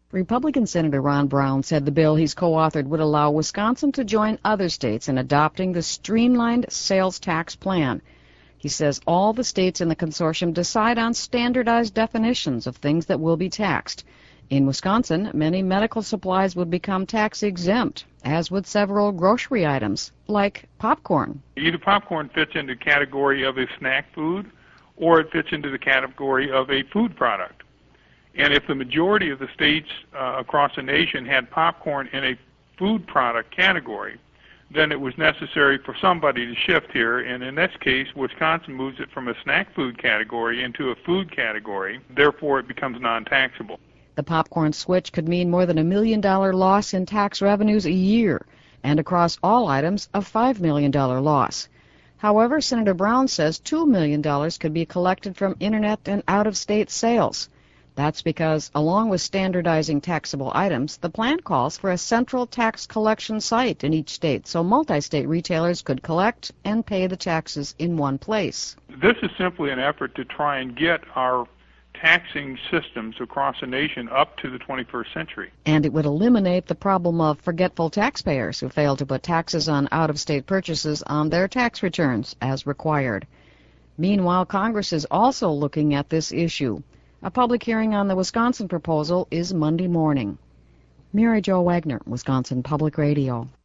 Republican Senator Ron Brown said the bill he's co-authored would allow Wisconsin to join other states in adopting the streamlined sales tax plan. He says all the states in the consortium decide on standardized definitions of things that will be taxed. In Wisconsin, many medical supplies would become tax exempt, as would several grocery items, like popcorn. Either popcorn fits into the category of a snack food, or it fits into the category of a food product. And if the majority of the states across the nation had popcorn in a food product category, then it was necessary for somebody to shift here, and in this case, Wisconsin moves it from a snack food category into a food category. Therefore, it becomes non-taxable. The popcorn switch could mean more than $1 million loss in tax revenues a year, and across all items, a $5 million loss. However, Senator Brown says $2 million could be collected from Internet and out-of-state sales. That's because, along with standardizing taxable items, the plan calls for a central tax collection site in each state so multi-state retailers could collect and pay the taxes in one place. This is simply an effort to try and get our taxing systems across the nation up to the 21st century. And it would eliminate the problem of forgetful taxpayers who fail to put taxes on out-of-state purchases on their tax returns as required. Meanwhile, Congress is also looking at this issue. A public hearing on the Wisconsin proposal is Monday morning. Mary Jo Wagner, Wisconsin Public Radio.